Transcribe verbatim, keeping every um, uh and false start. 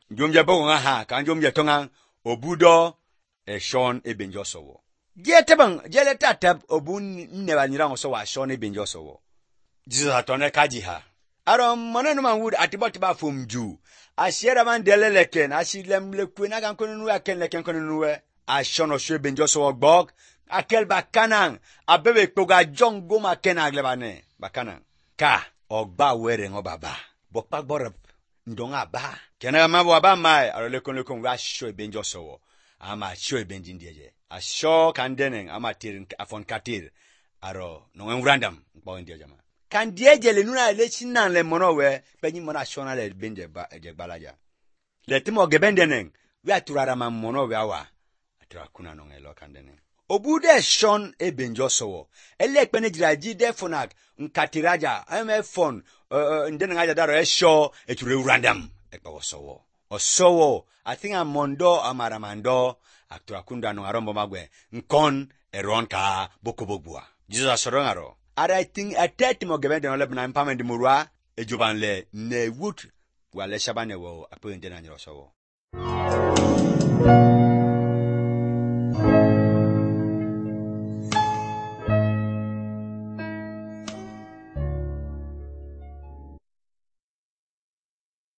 Jomje bo nga ha kan jomje tonga obudo e shon e benjo sowo. Je tebang je le tatab obun ne ba nyira so wa shon e benjo sowo. Jesus atone kaji ha. Aro mona no man wood atibot ba fom ju. A shera man deleleken a shilem le kwena kan kono nu aken leken kono nu we. A shon o shwe benjo sowo gbok. Akel bakanang abebe kpoga jongo ma kenagle bane bakanang ka ogba were ngo baba bokpa borop ndonga ba kena mabo aba mai arole kon le kon wa show benjo sowo ama show benjin dieje a show kandeneng ama tir afon katir aro no random bo ndieje ma kan dieje le nuna le chinan le mono we penyi mona shona le benje ba je gbalaja le timo gebendeneng we aturara ma mono we awa atra kuna no ngelo kandeneng obude shon e benjo sowo ele kpene jiraji de fonak nkatiraja ame fon ndene ngaja daro e show e ture random e pa sowo osowo I think amondo amaramando aktura kunda no arombo magwe nkon e ronka bokobogwa Jesus asorongaro ara I think atete mo gebende no lebna impament murwa e jobanle ne wood wale shabane wo apende na nyoro sowo